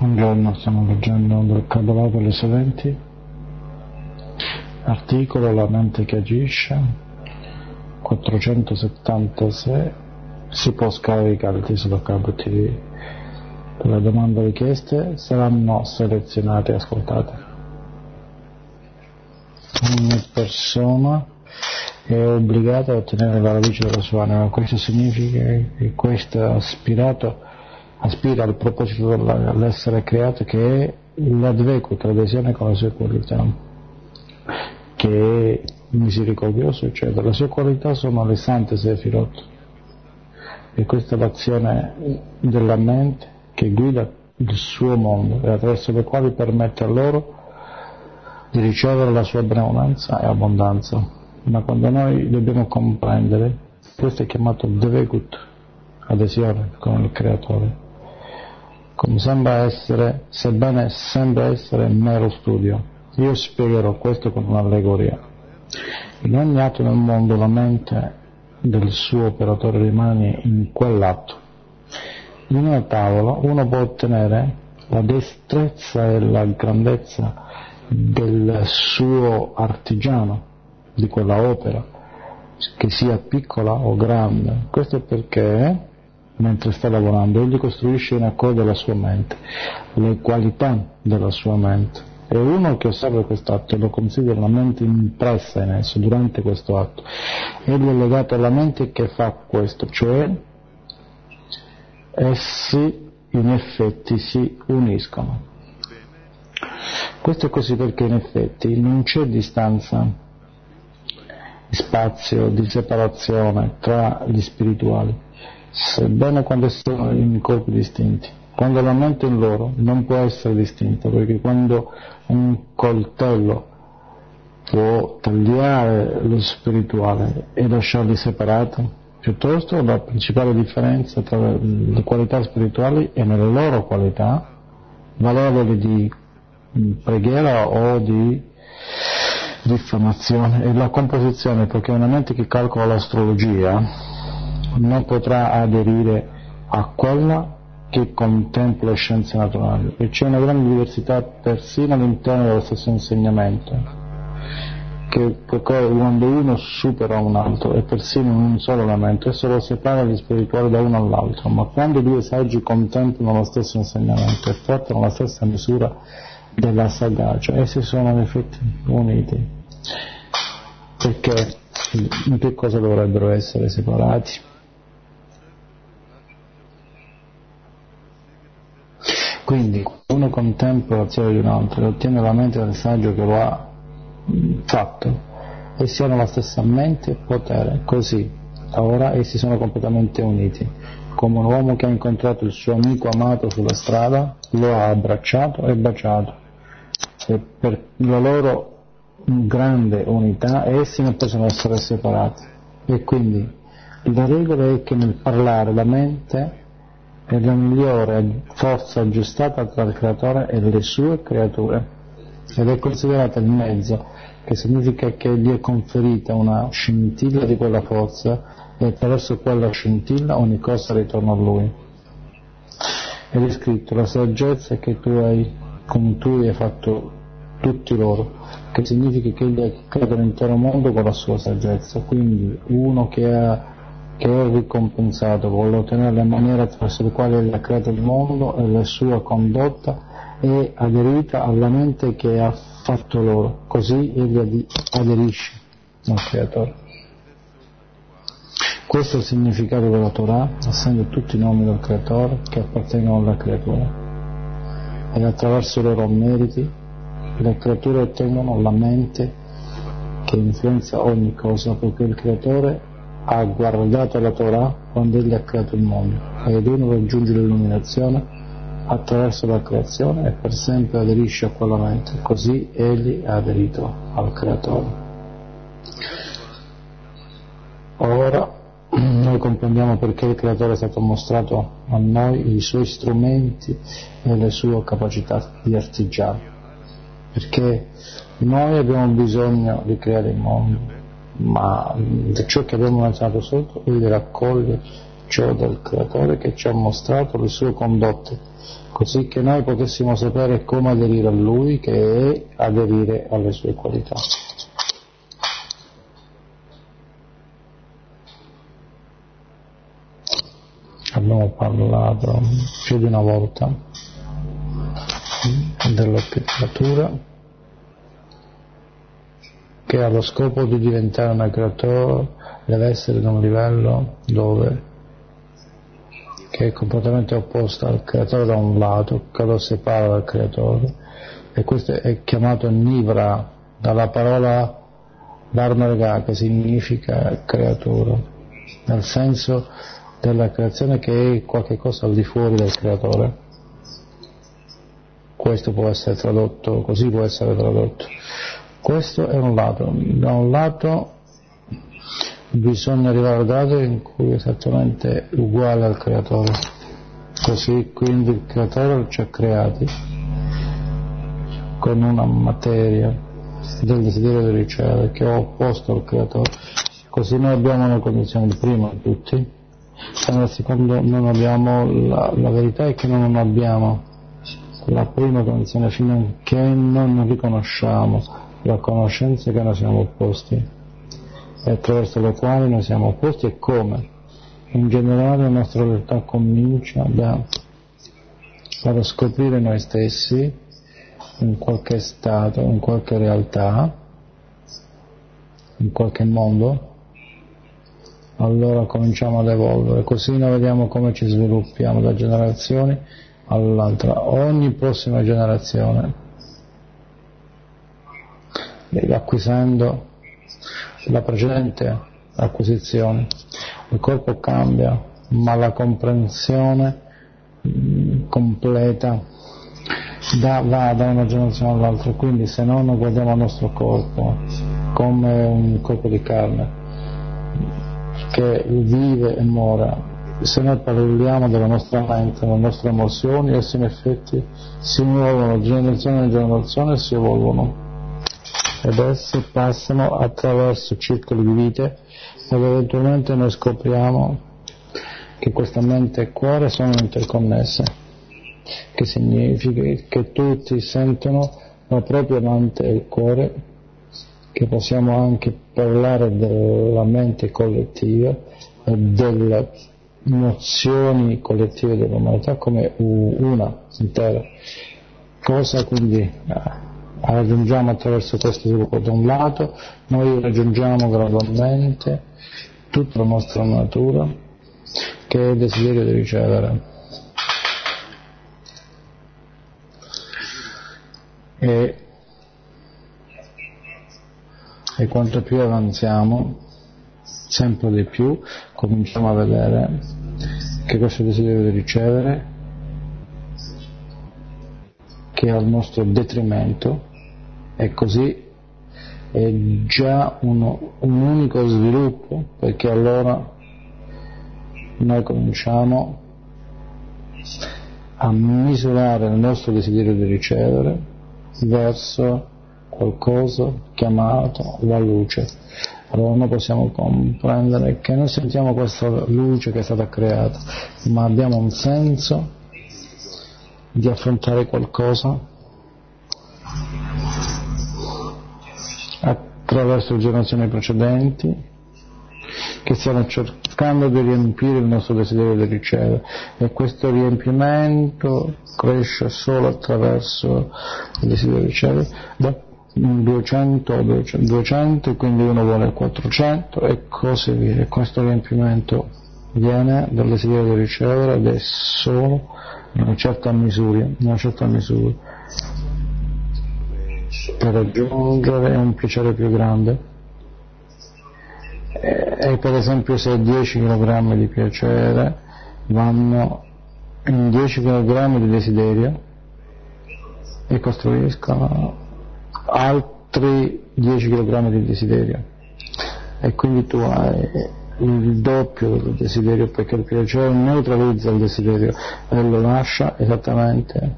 Buongiorno, stiamo leggendo del Kabbalah per le soventi, articolo La mente che agisce, 476, si può scaricare il titolo Cabo TV. Per le domande richieste saranno selezionate e ascoltate. Ogni persona è obbligata a ottenere la radice della sua anima. Questo significa che questo aspira al proposito dell'essere creato, che è l'advecuta, l'adesione con le sue qualità, che è misericordioso, eccetera. Le sue qualità sono le sante Sefirot, e questa è l'azione della mente che guida il suo mondo e attraverso le quali permette a loro di ricevere la sua benevolenza e abbondanza. Ma quando noi dobbiamo comprendere, questo è chiamato Dvekut, adesione con il Creatore, come sembra essere, sebbene sembra essere mero studio. Io spiegherò questo con un'allegoria. In ogni atto nel mondo la mente del suo operatore rimane in quell'atto. In una tavola uno può ottenere la destrezza e la grandezza del suo artigiano, di quella opera, che sia piccola o grande. Questo è perché mentre sta lavorando egli costruisce in accordo alla sua mente le qualità della sua mente, e uno che osserva quest'atto lo considera la mente impressa in esso durante questo atto. Egli è legato alla mente che fa questo, cioè essi in effetti si uniscono. Questo è così perché in effetti non c'è distanza, spazio di separazione tra gli spirituali, sebbene quando sono in corpi distinti. Quando la mente in loro non può essere distinta, perché quando un coltello può tagliare lo spirituale e lasciarli separati, piuttosto la principale differenza tra le qualità spirituali è nelle loro qualità, valevoli di preghiera o di diffamazione, e la composizione, perché una mente che calcola l'astrologia non potrà aderire a quella che contempla le scienze naturali, e c'è una grande diversità persino all'interno dello stesso insegnamento, che quando uno supera un altro è persino in un solo elemento, esso lo separa gli spirituali da uno all'altro. Ma quando due saggi contemplano lo stesso insegnamento e portano la stessa misura della sagacia, essi sono in effetti uniti, perché in che cosa dovrebbero essere separati? Quindi uno contempla l'azione di un altro e ottiene la mente del saggio che lo ha fatto, essi hanno la stessa mente e potere, così ora essi sono completamente uniti, come un uomo che ha incontrato il suo amico amato sulla strada, lo ha abbracciato e baciato, e per la loro grande unità essi non possono essere separati. E quindi la regola è che nel parlare la mente è la migliore forza aggiustata tra il creatore e le sue creature, ed è considerata il mezzo, che significa che gli è conferita una scintilla di quella forza, e attraverso quella scintilla ogni cosa ritorna a lui. Ed è scritto: la saggezza che tu hai, come tu hai fatto tutti loro, che significa che egli ha creato l'intero mondo con la sua saggezza. Quindi uno che è ricompensato vuole ottenere le maniere attraverso le quali egli ha creato il mondo, e la sua condotta è aderita alla mente che ha fatto loro, così egli aderisce al creatore. Questo è il significato della Torah, essendo tutti i nomi del creatore che appartengono alla creatura, ed attraverso i loro meriti le creature ottengono la mente che influenza ogni cosa, perché il creatore ha guardato la Torah quando egli ha creato il mondo, ed uno raggiunge l'illuminazione attraverso la creazione e per sempre aderisce a quella mente, così egli è aderito al creatore. Ora noi comprendiamo perché il creatore è stato mostrato a noi i suoi strumenti e le sue capacità di artigiano, perché noi abbiamo bisogno di creare il mondo, ma ciò che abbiamo lanciato sotto egli raccoglie, ciò del Creatore che ci ha mostrato le sue condotte, così che noi potessimo sapere come aderire a Lui, che è aderire alle sue qualità. Abbiamo parlato più di una volta della creatura che ha lo scopo di diventare una creatura, deve essere da un livello dove che è completamente opposto al creatore da un lato, che lo separa dal creatore, e questo è chiamato Nivra, dalla parola Dharmarga, che significa creatura, nel senso della creazione che è qualche cosa al di fuori del creatore. Questo può essere tradotto, così può essere tradotto. Questo è un lato. Da un lato bisogna arrivare al grado in cui è esattamente uguale al creatore. Così quindi il creatore ci ha creati con una materia del desiderio di ricevere che è opposto al creatore. Così noi abbiamo una condizione di prima tutti, e nel secondo non abbiamo la verità è che non abbiamo la prima condizione finché non riconosciamo la conoscenza che noi siamo opposti, e attraverso le quali noi siamo opposti, e come in generale la nostra realtà comincia da scoprire noi stessi in qualche stato, in qualche realtà, in qualche mondo. Allora cominciamo ad evolvere, così noi vediamo come ci sviluppiamo da generazioni all'altra. Ogni prossima generazione, acquisendo la precedente acquisizione, il corpo cambia, ma la comprensione completa va da una generazione all'altra. Quindi se noi non guardiamo il nostro corpo come un corpo di carne che vive e muore, se noi parliamo della nostra mente, delle nostre emozioni, esse in effetti si muovono generazione in generazione e si evolvono, ed esse passano attraverso circoli di vite, ed eventualmente noi scopriamo che questa mente e cuore sono interconnesse, che significa che tutti sentono la propria mente e il cuore, che possiamo anche parlare della mente collettiva e delle nozioni collettive dell'umanità come una intera cosa. Quindi raggiungiamo attraverso questo sviluppo. Da un lato noi raggiungiamo gradualmente tutta la nostra natura, che è il desiderio di ricevere, e quanto più avanziamo sempre di più cominciamo a vedere che questo desiderio di ricevere, che è al nostro detrimento, e così è già un unico sviluppo, perché allora noi cominciamo a misurare il nostro desiderio di ricevere verso qualcosa chiamato la luce. Allora noi possiamo comprendere che noi sentiamo questa luce che è stata creata, ma abbiamo un senso di affrontare qualcosa attraverso le generazioni precedenti che stiano cercando di riempire il nostro desiderio di ricevere, e questo riempimento cresce solo attraverso il desiderio di ricevere. 200, quindi uno vuole 400 e così via. Questo riempimento viene dal desiderio di ricevere ed è solo in una certa misura per raggiungere un piacere più grande. E per esempio se 10 kg di piacere vanno in 10 kg di desiderio e costruiscono altri 10 kg di desiderio, e quindi tu hai il doppio del desiderio, perché il piacere neutralizza il desiderio e lo lascia esattamente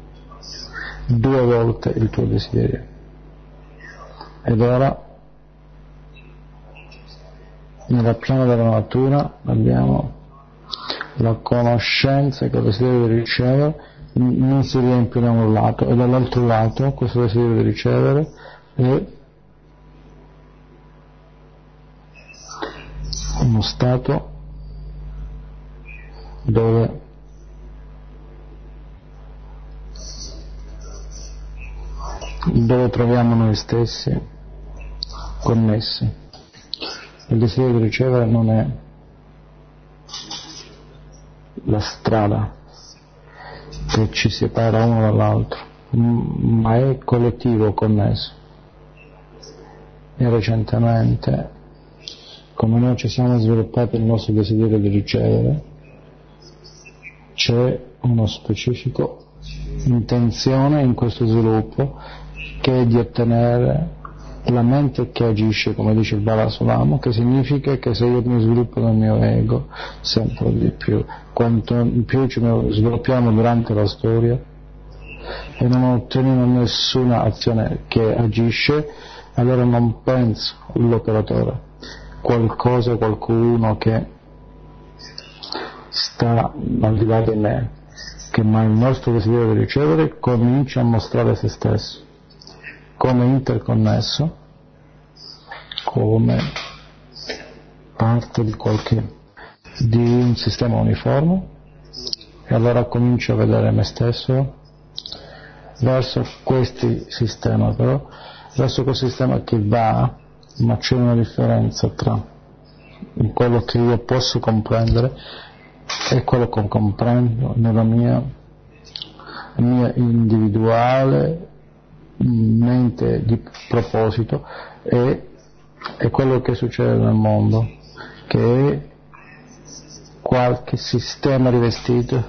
2 volte il tuo desiderio. Ed ora nella piana della natura abbiamo la conoscenza che ho desiderio di ricevere non si riempie da un lato, e dall'altro lato questo desiderio di ricevere è uno stato dove troviamo noi stessi connessi. Il desiderio di ricevere non è la strada che ci separa uno dall'altro, ma è collettivo, connesso. E recentemente, come noi ci siamo sviluppati il nostro desiderio di ricevere, c'è uno specifico intenzione in questo sviluppo, che è di ottenere la mente che agisce, come dice il Bala Solamo, che significa che se io mi sviluppo nel mio ego sempre di più, quanto più ci sviluppiamo durante la storia e non otteniamo nessuna azione che agisce, allora non penso l'operatore, qualcosa, qualcuno che sta al di là di me, che ma il nostro desiderio di ricevere comincia a mostrare se stesso come interconnesso, come parte di un sistema uniforme, e allora comincio a vedere me stesso verso questo sistema, però verso questo sistema che va, ma c'è una differenza tra quello che io posso comprendere e quello che comprendo nella mia individuale mente di proposito, e quello che succede nel mondo, che è qualche sistema rivestito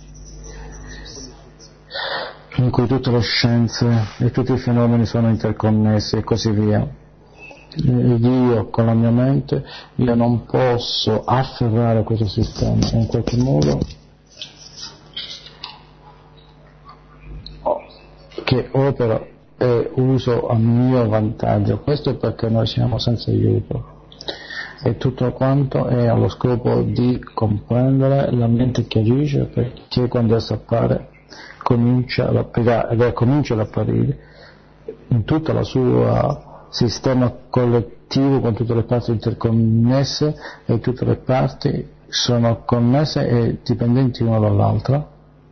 in cui tutte le scienze e tutti i fenomeni sono interconnessi e così via. Ed io con la mia mente io non posso afferrare questo sistema in qualche modo che opera e uso a mio vantaggio. Questo è perché noi siamo senza aiuto, e tutto quanto è allo scopo di comprendere la mente che agisce, perché quando essa appare comincia ad apparire in tutta la sua sistema collettivo, con tutte le parti interconnesse, e tutte le parti sono connesse e dipendenti l'una dall'altra.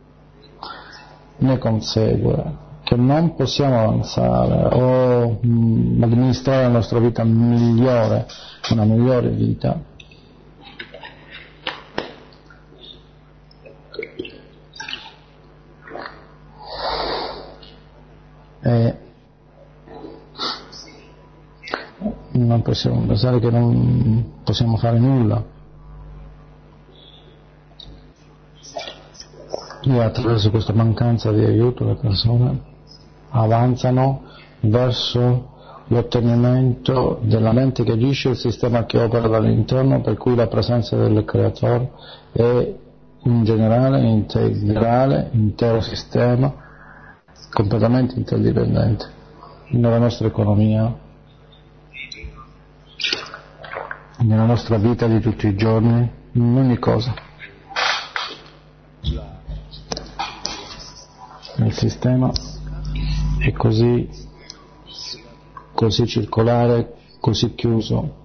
Ne consegue che non possiamo avanzare o amministrare la nostra vita migliore, una migliore vita, e non possiamo pensare che non possiamo fare nulla. E attraverso questa mancanza di aiuto le persone avanzano verso l'ottenimento della mente che agisce, il sistema che opera dall'interno, per cui la presenza del creatore è in generale, integrale, intero sistema, completamente interdipendente nella nostra economia, nella nostra vita di tutti i giorni, in ogni cosa. Il sistema è così circolare, così chiuso,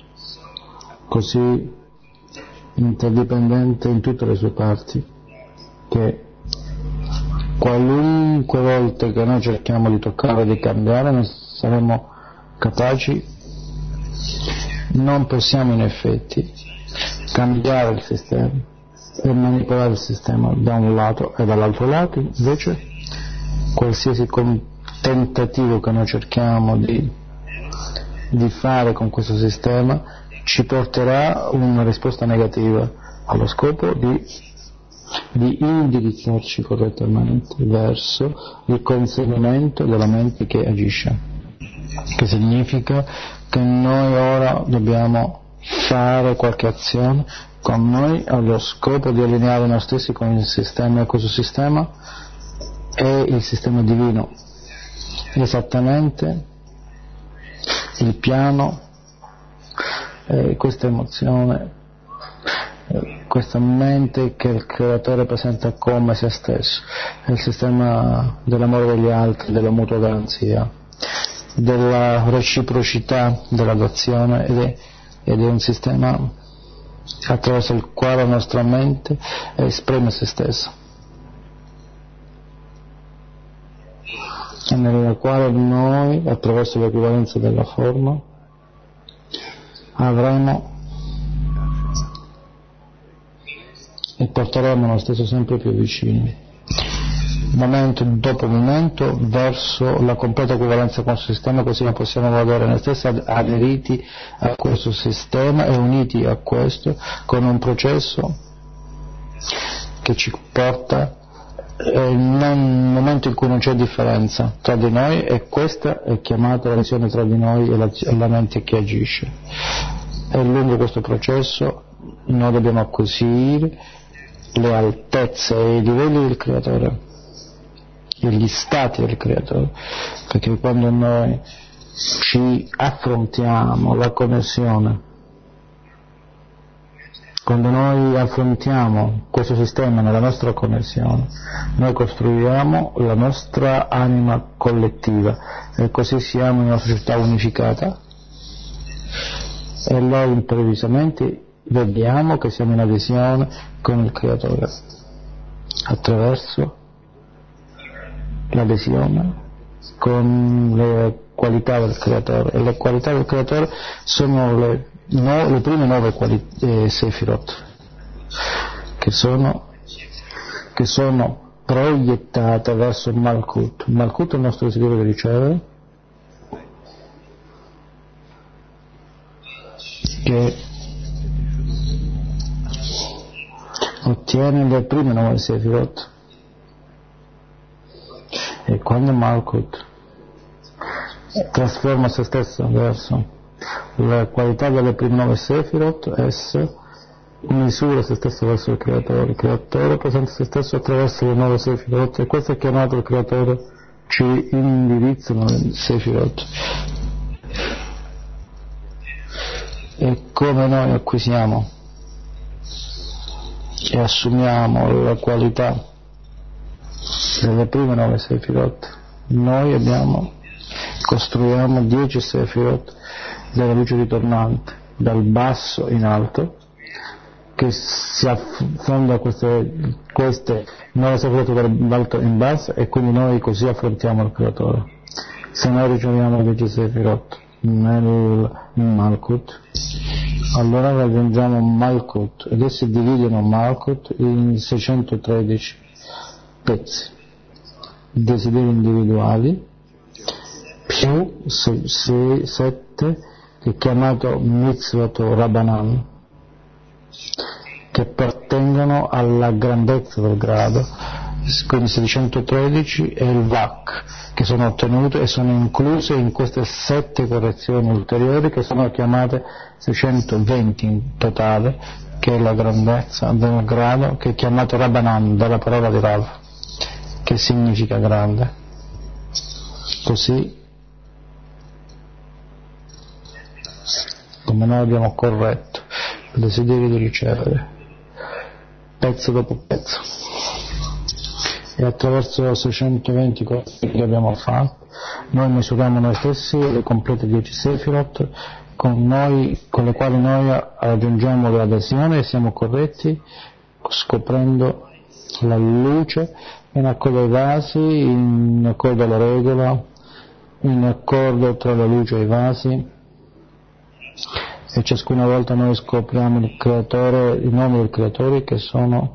così interdipendente in tutte le sue parti, che qualunque volta che noi cerchiamo di toccare, di cambiare, non saremo capaci, non possiamo in effetti cambiare il sistema e manipolare il sistema da un lato, e dall'altro lato invece qualsiasi tentativo che noi cerchiamo di fare con questo sistema ci porterà una risposta negativa, allo scopo di indirizzarci correttamente verso il conseguimento della mente che agisce, che significa che noi ora dobbiamo fare qualche azione con noi allo scopo di allineare noi stessi con il sistema, e questo sistema è il sistema divino, esattamente il piano, questa emozione questa mente che il creatore presenta come se stesso, è il sistema dell'amore degli altri, della mutua garanzia, della reciprocità, dell'adozione, ed è un sistema attraverso il quale la nostra mente esprime se stessa, e nella quale noi, attraverso l'equivalenza della forma, avremo e porteremo noi stesso sempre più vicini, momento dopo momento, verso la completa equivalenza con il sistema, così noi possiamo vedere noi stessi aderiti a questo sistema e uniti a questo con un processo che ci porta nel momento in cui non c'è differenza tra di noi, e questa è chiamata la relazione tra di noi e la mente che agisce. E lungo questo processo noi dobbiamo acquisire le altezze e i livelli del creatore e gli stati del creatore, perché quando noi ci affrontiamo la connessione, quando noi affrontiamo questo sistema nella nostra connessione, noi costruiamo la nostra anima collettiva, e così siamo in una società unificata, e allora improvvisamente vediamo che siamo in adesione con il creatore attraverso l'adesione con le qualità del creatore, e le qualità del creatore sono le prime 9 Sefirot che sono proiettate verso il Malkut. Il Malkut è il nostro desiderio di ricevere, che ottiene le prime 9 Sefirot, e quando Malkut trasforma se stesso verso la qualità delle prime 9 Sefirot, essa misura se stesso verso il creatore presenta se stesso attraverso le 9 Sefirot, e questo è chiamato il creatore ci indirizza nelle Sefirot. E come noi acquisiamo e assumiamo la qualità delle prime 9 Sefirot, noi costruiamo 10 Sefirot della luce ritornante, dal basso in alto, che si affonda a queste 9 Sefirot dall'alto in basso, e quindi noi così affrontiamo il creatore. Se noi riceviamo 10 Sefirot nel Malkut, allora raggiungiamo Malkut, ed essi dividono Malkut in 613 pezzi, desideri individuali, più 7 che è chiamato Mitzvot Rabbanan, che appartengono alla grandezza del grado, quindi 613 e il Vak, che sono ottenute e sono incluse in queste 7 correzioni ulteriori, che sono chiamate 620 in totale, che è la grandezza del grado, che è chiamato Rabbanan, dalla parola di Rav, che significa grande. Così come noi abbiamo corretto il desiderio di ricevere pezzo dopo pezzo, e attraverso 620 cose che abbiamo fatto noi misuriamo noi stessi le complete 10 Sefirot con le quali noi raggiungiamo l'adesione e siamo corretti, scoprendo la luce in accordo ai vasi, in accordo alla regola, in accordo tra la luce e i vasi, e ciascuna volta noi scopriamo il creatore, i nomi del creatore, che sono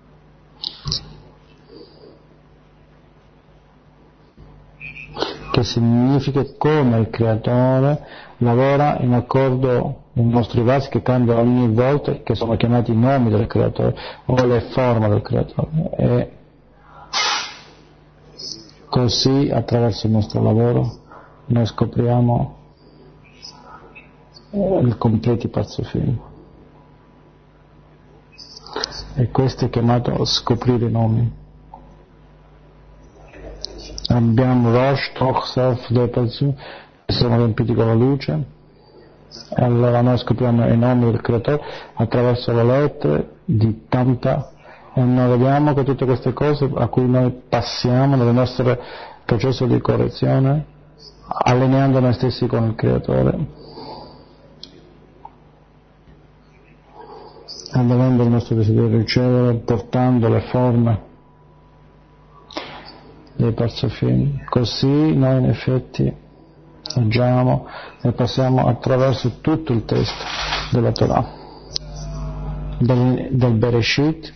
che significa come il creatore lavora in accordo ai nostri vasi, che cambiano ogni volta, che sono chiamati i nomi del creatore o le forme del creatore, e così attraverso il nostro lavoro noi scopriamo il completi Parzufim, e questo è chiamato scoprire i nomi. Abbiamo Rosh, Toch, Sef, dei Parzufim che sono riempiti con la luce, E allora noi scopriamo i nomi del creatore attraverso le lettere di tanta, e noi vediamo che tutte queste cose a cui noi passiamo nel nostro processo di correzione, allineando noi stessi con il creatore, avvenendo il nostro desiderio di ricevere, portando le forme dei parsafini. Così noi in effetti agiamo e passiamo attraverso tutto il testo della Torah, del Bereshit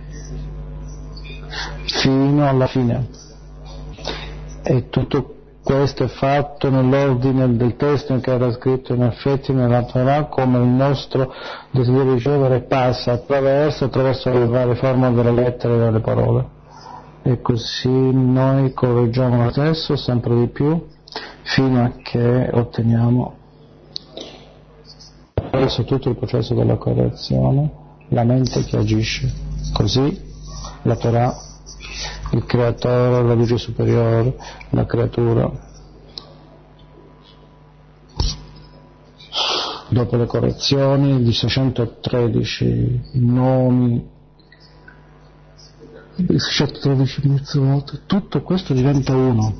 fino alla fine, e tutto questo è fatto nell'ordine del testo che era scritto in effetti nella Torah, come il nostro desiderio di ricevere passa attraverso le varie forme delle lettere e delle parole, e così noi correggiamo lo stesso sempre di più fino a che otteniamo, attraverso tutto il processo della correzione, la mente che agisce. Così la Torah, il creatore, la luce superiore, la creatura, dopo le correzioni di 613 nomi, di 613 mitzvot, tutto questo diventa uno.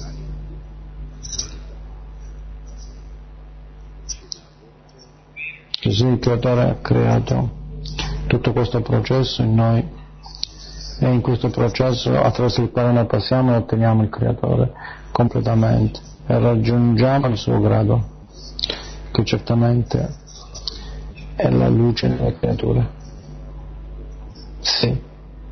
Così il creatore ha creato tutto questo processo in noi, e in questo processo attraverso il quale noi passiamo e otteniamo il creatore completamente e raggiungiamo il suo grado, che certamente è la luce delle creature. Sì.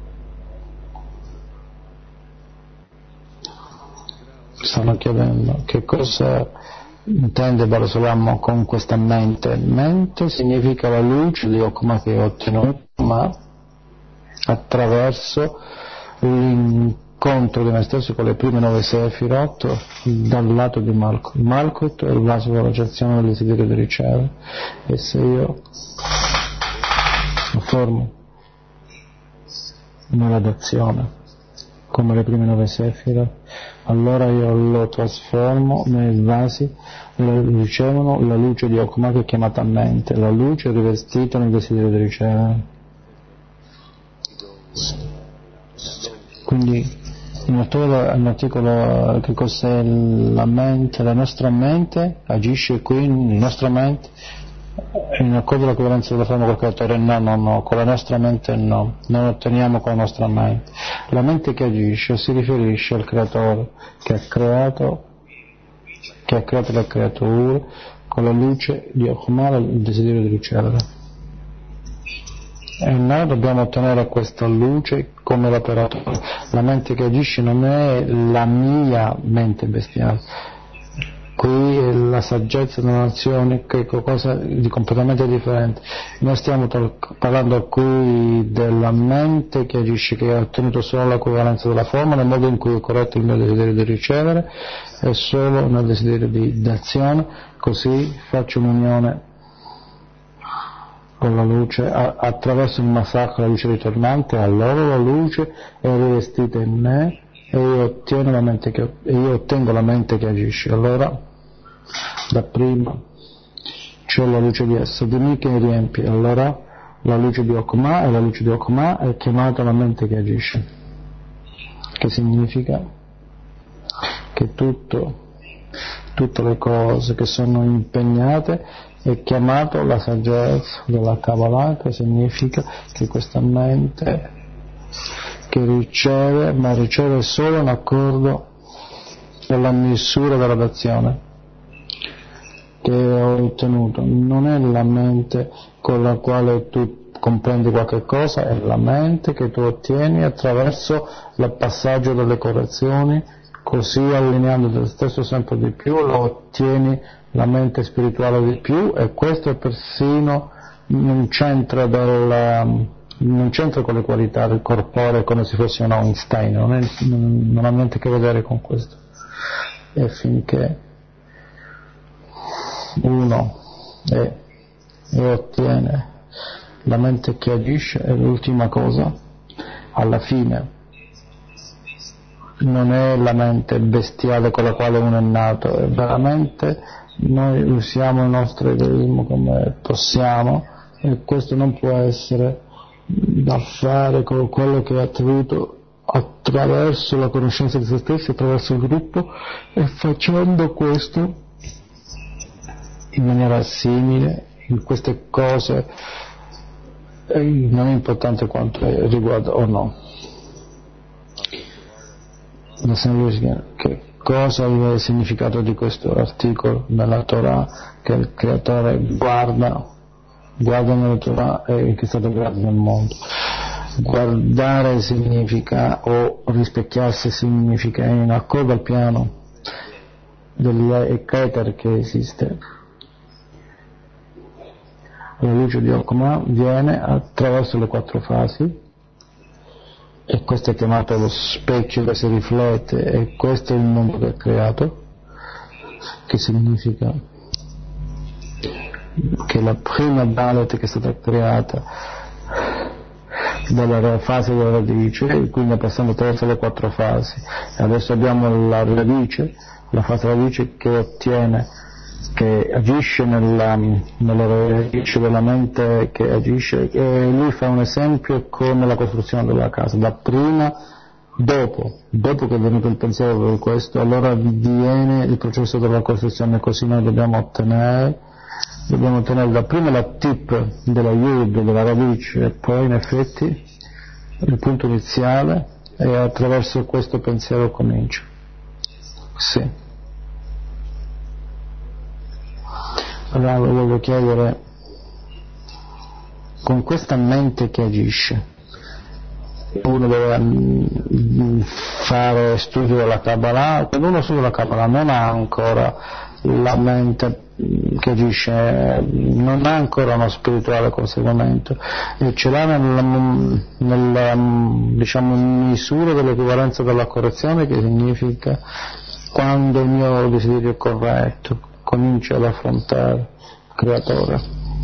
Stanno chiedendo che cosa intende Barasolam con questa mente. Mente significa la luce di Okma che ho ottenuto, ma attraverso l'incontro di me stesso con le prime 9 Sefirot dal lato di Malkut. Malkut è il vaso della recensione del desiderio di ricevere, e se io lo formo nella dazione come le prime 9 Sefirot, allora io lo trasformo nei vasi, ricevono la luce di Okma che è chiamata mente, la luce rivestita nel desiderio di ricevere. Quindi nell'articolo che cos'è la mente, la nostra mente agisce qui, la nostra mente in accordo all'equivalenza della forma col creatore, no, con la nostra mente no, non otteniamo con la nostra mente. La mente che agisce si riferisce al creatore che ha creato le creature con la luce di Okma, il desiderio di ricevere. E noi dobbiamo ottenere questa luce come l'operatore. La mente che agisce non è la mia mente bestiale, qui è la saggezza della nazione, che è qualcosa di completamente differente. Noi stiamo parlando qui della mente che agisce, che ha ottenuto solo l'equivalenza della forma, nel modo in cui è corretto il mio desiderio di ricevere e solo nel desiderio di d'azione, così faccio un'unione con la luce, attraverso il massacro la luce ritornante, allora la luce è rivestita in me e io ottengo la mente che agisce. Allora dapprima c'è la luce di essa, di me che mi riempie, allora la luce di Okma, e la luce di Okma è chiamata la mente che agisce, che significa che tutte le cose che sono impegnate è chiamato la saggezza della Kabbalah, che significa che questa mente che riceve, ma riceve solo in accordo con la misura della dazione che ho ottenuto. Non è la mente con la quale tu comprendi qualche cosa, è la mente che tu ottieni attraverso il passaggio delle correzioni, così allineando te stesso sempre di più, lo ottieni la mente spirituale di più, e questo è persino non c'entra con le qualità del corporeo come se fosse un Einstein, non ha niente a che vedere con questo. E finché uno e ottiene la mente che agisce, è l'ultima cosa, alla fine non è la mente bestiale con la quale uno è nato, è veramente noi usiamo il nostro egoismo come possiamo, e questo non può essere da fare con quello che è attribuito attraverso la conoscenza di se stessi, attraverso il gruppo, e facendo questo in maniera simile in queste cose non è importante quanto riguarda o no. Che cosa è il significato di questo articolo nella Torah, che il creatore guarda nella Torah e che è stato creato nel mondo. Guardare significa, o rispecchiarsi significa, in accordo al piano dell'Eketer che esiste. La luce di Okma viene attraverso le 4 fasi, e questo è chiamato lo specchio che si riflette, e questo è il mondo che è creato, che significa che la prima Dalet che è stata creata dalla fase della radice, e quindi passando attraverso le 4 fasi, e adesso abbiamo la radice, la fase radice che agisce nella radice della mente, che agisce, e lui fa un esempio come la costruzione della casa, da prima, dopo che è venuto il pensiero per questo, allora avviene il processo della costruzione, così noi dobbiamo ottenere dapprima la tip della yud, della radice, e poi in effetti il punto iniziale, e attraverso questo pensiero comincia. Sì. Allora voglio chiedere, con questa mente che agisce, uno deve fare studio della Kabbalah, quando uno studia la Kabbalah non ha ancora la mente che agisce, non ha ancora uno spirituale conseguimento, e ce l'ha nella diciamo, misura dell'equivalenza della correzione, che significa quando il mio desiderio è corretto, comincia ad affrontare il creatore.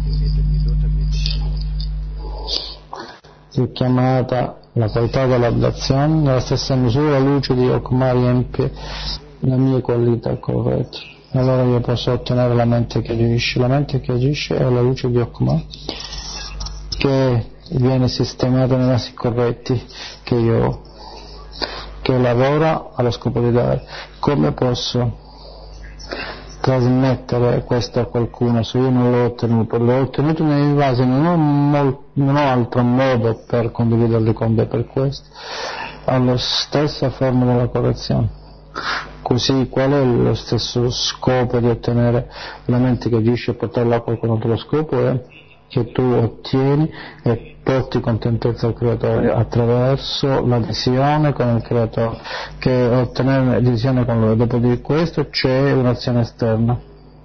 È chiamata la qualità dell'abdazione, nella stessa misura la luce di Okma riempie le mie qualità corrette. Allora io posso ottenere la mente che agisce. La mente che agisce è la luce di Okma, che viene sistemata nei massi corretti che io ho, che lavora allo scopo di dare. Come posso trasmettere questo a qualcuno se io non l'ho ottenuto nei vasi, non ho altro modo per condividerli con te, per questo alla stessa forma della correzione. Così qual è lo stesso scopo di ottenere la mente che agisce e portarla a qualcuno? Lo scopo è che tu ottieni e porti contentezza al creatore attraverso l'adesione con il creatore, che ottenere l'adesione con lui. Dopo di questo c'è un'azione esterna.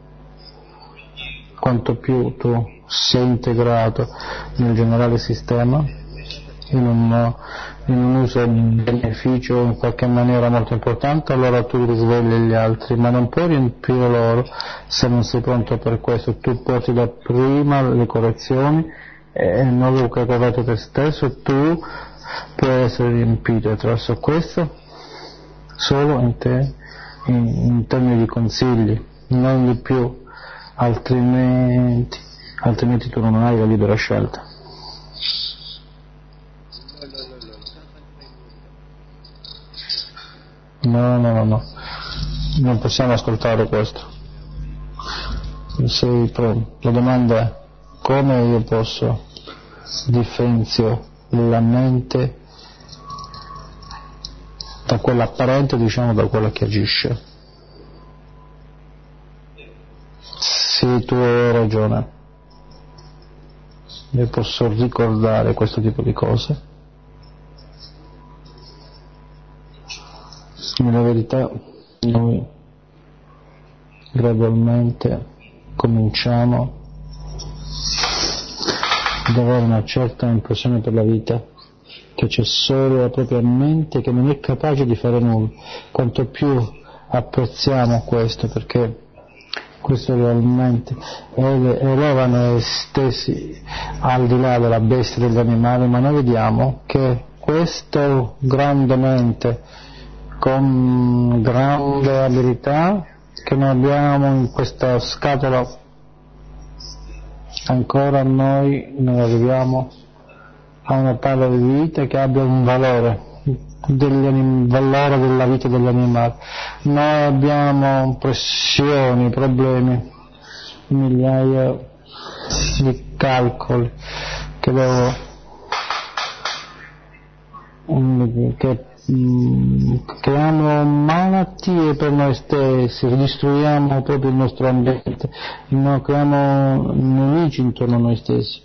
Quanto più tu sei integrato nel generale sistema, in un uso beneficio in qualche maniera molto importante, allora tu risvegli gli altri, ma non puoi riempire loro se non sei pronto per questo. Tu porti da prima le correzioni, e non lo che hai corretto te stesso, tu puoi essere riempito attraverso questo solo in te, in termini di consigli, non di più, altrimenti tu non hai la libera scelta. No, non possiamo ascoltare questo. Sei pronto? La domanda è: come io posso differenzio la mente da quella apparente, diciamo, da quella che agisce? Sì, tu hai ragione. Io posso ricordare questo tipo di cose. Nella verità noi gradualmente cominciamo ad avere una certa impressione per la vita, che c'è solo la propria mente che non è capace di fare nulla. Quanto più apprezziamo questo, perché questo realmente eleva noi stessi al di là della bestia e degli animali, ma noi vediamo che questo grande mente con grande abilità che noi abbiamo in questa scatola, ancora noi non arriviamo a una tavola di vita che abbia un valore, valore della vita degli animali. Noi abbiamo pressioni, problemi, migliaia di calcoli che creiamo malattie per noi stessi, distruggiamo proprio il nostro ambiente, noi creiamo nemici intorno a noi stessi.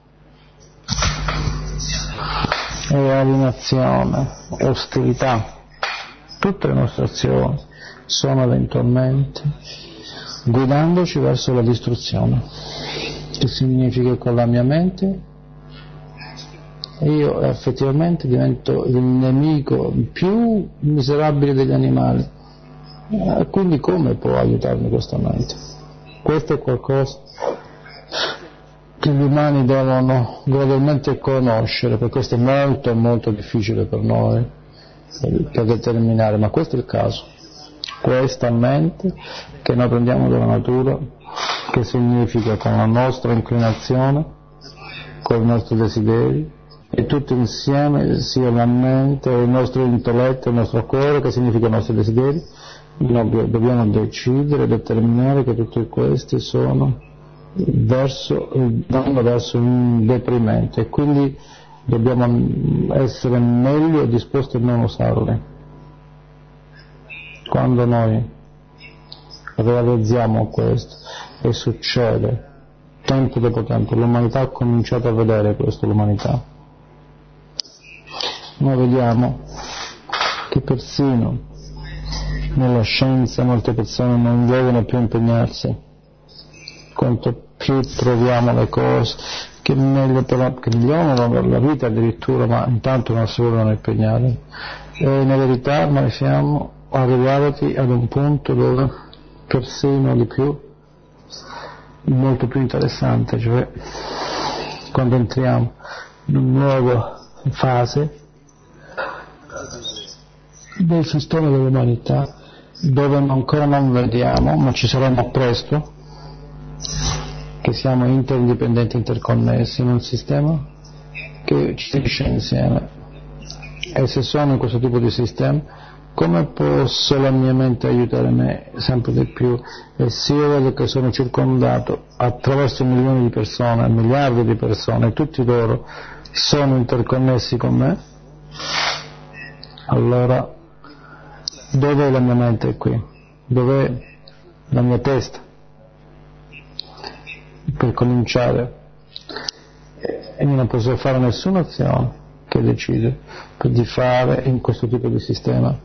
E alienazione, ostilità, tutte le nostre azioni sono eventualmente guidandoci verso la distruzione, che significa che con la mia mente io effettivamente divento il nemico più miserabile degli animali. Quindi come può aiutarmi questa mente? Questo è qualcosa che gli umani devono gradualmente conoscere, perché questo è molto molto difficile per noi per determinare, ma questo è il caso. Questa mente che noi prendiamo dalla natura, che significa con la nostra inclinazione, con i nostri desideri, e tutti insieme, sia la mente, il nostro intelletto, il nostro cuore, che significa i nostri desideri, noi dobbiamo decidere, determinare che tutti questi vanno verso un deprimente, e quindi dobbiamo essere meglio disposti a non usarli. Quando noi realizziamo questo, e succede tempo dopo tempo, l'umanità ha cominciato a vedere questo, l'umanità. Noi vediamo che persino nella scienza molte persone non vogliono più impegnarsi. Quanto più troviamo le cose, che meglio che migliorano la vita addirittura, ma intanto non si vogliono impegnare. E in verità noi siamo arrivati ad un punto dove persino di più, molto più interessante, cioè quando entriamo in una nuova fase del sistema dell'umanità, dove ancora non vediamo, ma ci saremo presto, che siamo interdipendenti, interconnessi in un sistema che ci unisce insieme. E se sono in questo tipo di sistema, come posso la mia mente aiutare me sempre di più? E se io vedo che sono circondato attraverso milioni di persone, miliardi di persone, e tutti loro sono interconnessi con me, allora dov'è la mia mente qui? Dov'è la mia testa? Per cominciare, e io non posso fare nessuna azione che decide di fare in questo tipo di sistema.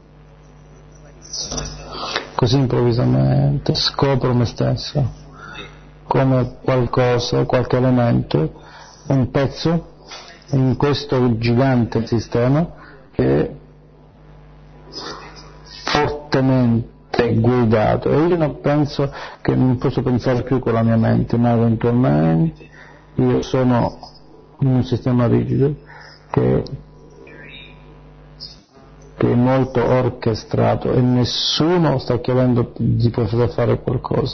Così improvvisamente scopro me stesso come qualcosa, qualche elemento, un pezzo in questo gigante sistema che è fortemente guidato, e io non penso che non posso pensare più con la mia mente, ma eventualmente io sono in un sistema rigido che è molto orchestrato, e nessuno sta chiedendo di poter fare qualcosa.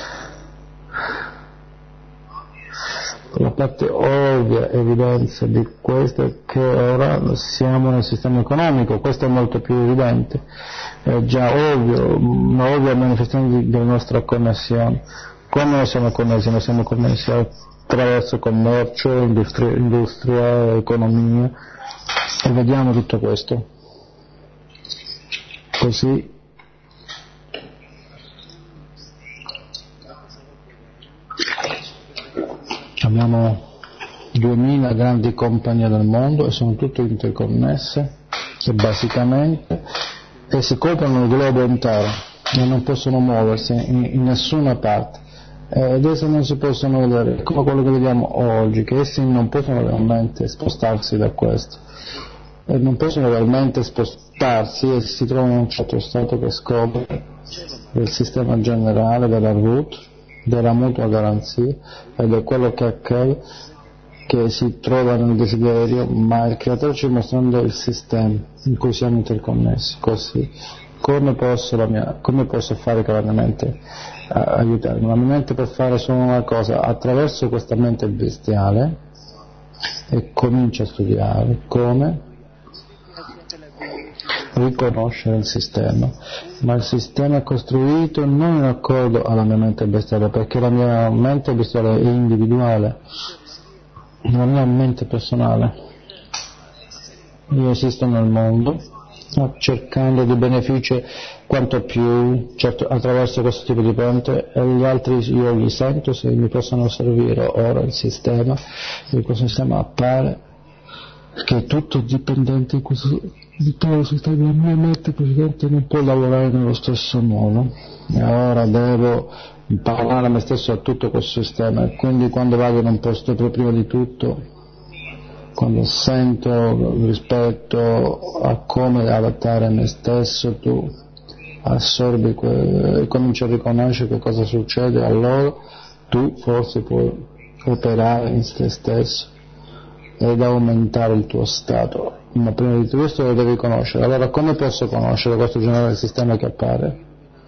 La parte ovvia evidenza di questo è che ora siamo nel sistema economico, questo è molto più evidente, è già ovvio, una ovvia manifestazione della nostra connessione. Come noi siamo connessi? Noi siamo connessi attraverso commercio, industria, economia, e vediamo tutto questo. Così abbiamo 2000 grandi compagnie del mondo, e sono tutte interconnesse, e basicamente si coprono il globo intero, e non possono muoversi in nessuna parte. Adesso non si possono vedere, come quello che vediamo oggi, che essi non possono realmente spostarsi da questo, e non possono realmente spostarsi, e si trovano in un certo stato che scopre del sistema generale, della RUT, della mutua garanzia, ed è quello che accade, che si trova nel desiderio, ma il creatore ci mostrando il sistema in cui siamo interconnessi, così come posso fare che la mia mente aiutarmi? La mia mente può fare solo una cosa, attraverso questa mente bestiale, e comincia a studiare come riconoscere il sistema, ma il sistema è costruito non in accordo alla mia mente bestiale, perché la mia mente bestiale è individuale, non è una mente personale. Io esisto nel mondo cercando di benefici quanto più, certo, attraverso questo tipo di mente, e gli altri io li sento se mi possono servire. Ora il sistema, e questo sistema appare che è tutto dipendente di tutto il sistema. La mia mente praticamente non può lavorare nello stesso modo, e ora devo imparare a me stesso a tutto questo sistema, e quindi quando vado in un posto, prima di tutto, quando sento rispetto a come adattare me stesso, tu assorbi e cominci a riconoscere che cosa succede, allora tu forse puoi operare in te stesso ed aumentare il tuo stato, ma prima di tutto questo lo devi conoscere. Allora come posso conoscere questo generale sistema che appare?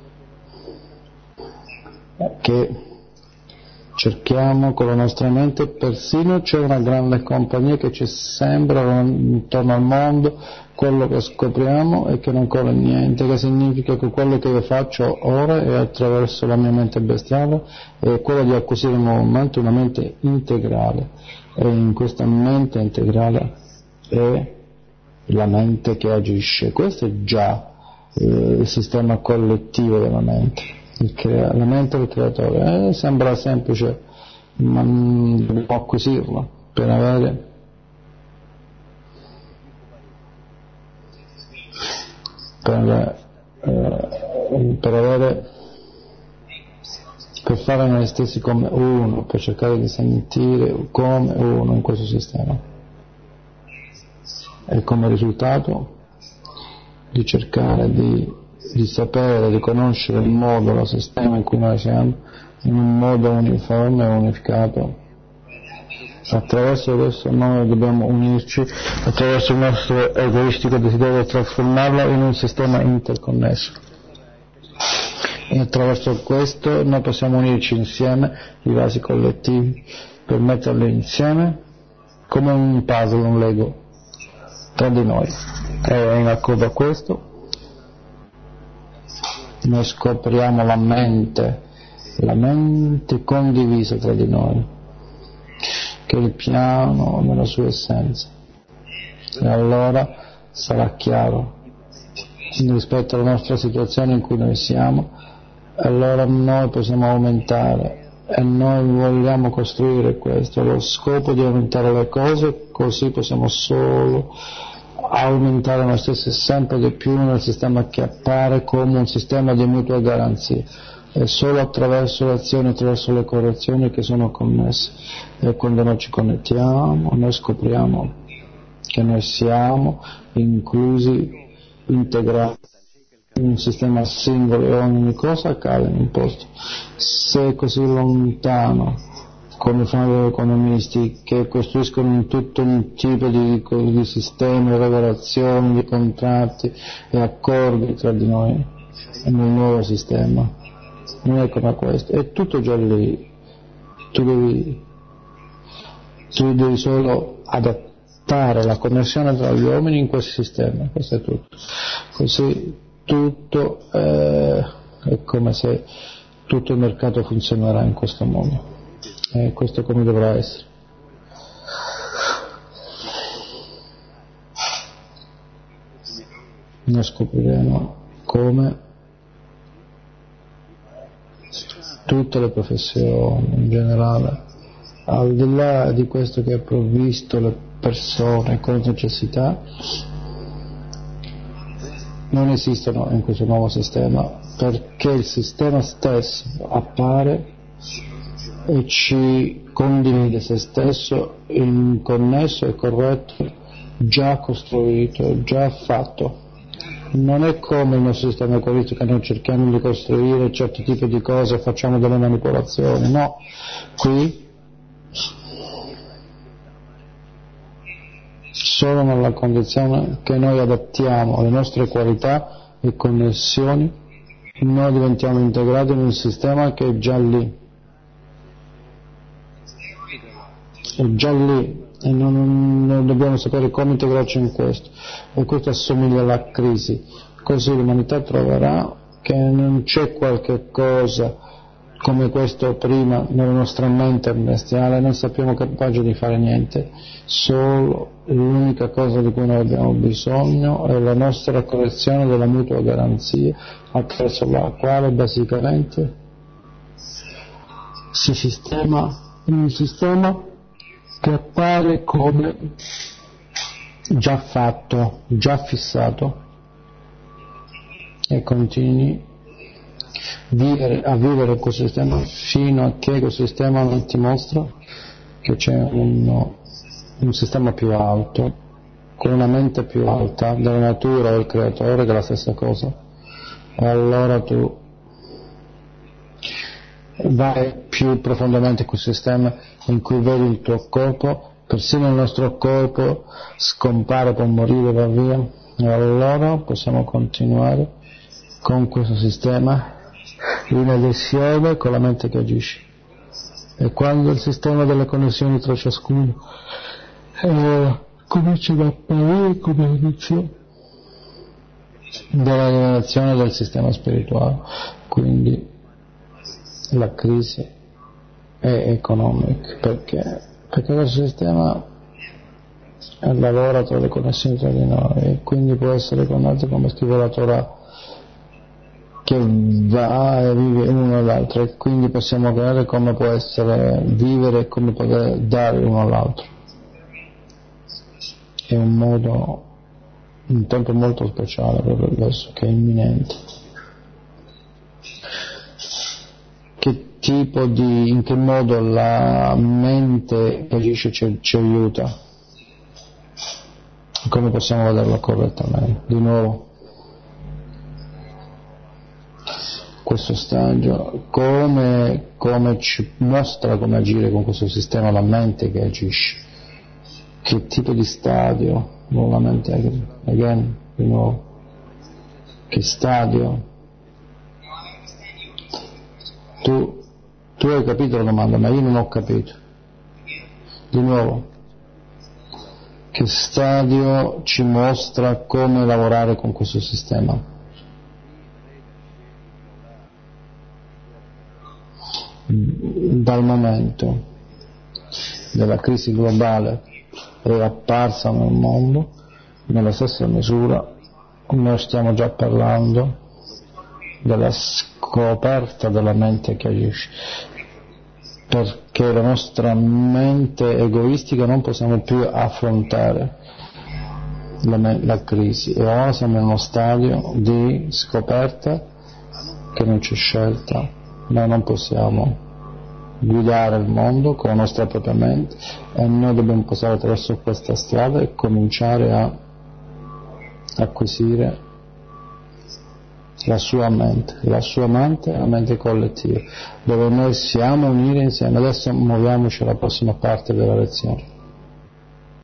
Che cerchiamo con la nostra mente, persino c'è una grande compagnia che ci sembra intorno al mondo, quello che scopriamo è che non corre niente, che significa che quello che io faccio ora è attraverso la mia mente bestiale, è quello di acquisire nuovamente una mente integrale, e in questa mente integrale è la mente che agisce. Questo è già il sistema collettivo della mente. La mente del creatore sembra semplice, ma dobbiamo acquisirla per fare noi stessi come uno, per cercare di sentire come uno in questo sistema, e come risultato di cercare di sapere, di conoscere il modo, lo sistema in cui noi siamo, in un modo uniforme e unificato. Attraverso questo noi dobbiamo unirci, attraverso il nostro egoistico desiderio di trasformarlo in un sistema interconnesso, e attraverso questo noi possiamo unirci insieme, i vasi collettivi, per metterli insieme come un puzzle, un Lego, tra di noi. E in accordo a questo noi scopriamo la mente condivisa tra di noi, che è il piano nella sua essenza, e allora sarà chiaro rispetto alla nostra situazione in cui noi siamo, allora noi possiamo aumentare, e noi vogliamo costruire questo, lo scopo di aumentare le cose, così possiamo solo aumentare noi stessi sempre di più nel sistema che appare come un sistema di mutua garanzia. È solo attraverso le azioni, attraverso le correzioni che sono connesse, e quando noi ci connettiamo noi scopriamo che noi siamo inclusi, integrati in un sistema singolo, e ogni cosa accade in un posto. Se è così lontano, come fanno gli economisti, che costruiscono tutto un tipo di sistemi, regolazioni, di contratti e accordi tra di noi nel nuovo sistema, non è come questo, è tutto già lì. Tu devi solo adattare la connessione tra gli uomini in questo sistema, questo è tutto. Così tutto è come se tutto il mercato funzionerà in questo modo. Questo è come dovrà essere. Noi scopriremo come tutte le professioni in generale, al di là di questo che ha provvisto le persone con necessità, non esistono in questo nuovo sistema, perché il sistema stesso appare e ci condivide se stesso in connesso e corretto, già costruito, già fatto. Non è come il nostro sistema egoistico, che noi cerchiamo di costruire certi tipi di cose e facciamo delle manipolazioni. No, qui solo nella condizione che noi adattiamo le nostre qualità e connessioni, noi diventiamo integrati in un sistema che è già lì. È già lì e non dobbiamo sapere come integrarci in questo, e questo assomiglia alla crisi. Così l'umanità troverà che non c'è qualche cosa come questo prima nella nostra mente bestiale, non sappiamo capaci di fare niente, solo l'unica cosa di cui noi abbiamo bisogno è la nostra correzione della mutua garanzia, attraverso la quale basicamente si sistema un sistema che appare come già fatto, già fissato, e continui a vivere questo sistema fino a che questo sistema non ti mostra che c'è un sistema più alto, con una mente più alta della natura o del creatore, che è la stessa cosa, e allora tu vai più profondamente in questo sistema in cui vedi il tuo corpo, persino il nostro corpo scompare, può morire, va via, e allora possiamo continuare con questo sistema in adesione con la mente che agisce. E quando il sistema delle connessioni tra ciascuno comincia ad apparire come inizio della rivelazione del sistema spirituale, quindi la crisi è economica, perché questo sistema lavora tra le connessioni tra di noi, e quindi può essere connotato come scrive la Torah, che va e vive uno all'altro, e quindi possiamo creare come può essere vivere e come poter dare uno all'altro. È un tempo molto speciale proprio adesso, che è imminente. In che modo la mente che agisce ci aiuta? Come possiamo vederla correttamente? Di nuovo, questo stagio, come ci mostra come agire con questo sistema, la mente che agisce. Che tipo di stadio? Nuovamente, again, di nuovo. Che stadio? Tu hai capito la domanda, ma io non ho capito. Di nuovo, che stadio ci mostra come lavorare con questo sistema? Dal momento della crisi globale è apparsa nel mondo, nella stessa misura noi stiamo già parlando della scoperta della mente che agisce, perché la nostra mente egoistica non possiamo più affrontare la crisi, e ora siamo in uno stadio di scoperta che non c'è scelta. Noi non possiamo guidare il mondo con la nostra propria mente, e noi dobbiamo passare attraverso questa strada e cominciare a acquisire la sua mente è la mente collettiva, dove noi siamo uniti insieme. Adesso muoviamoci alla prossima parte della lezione.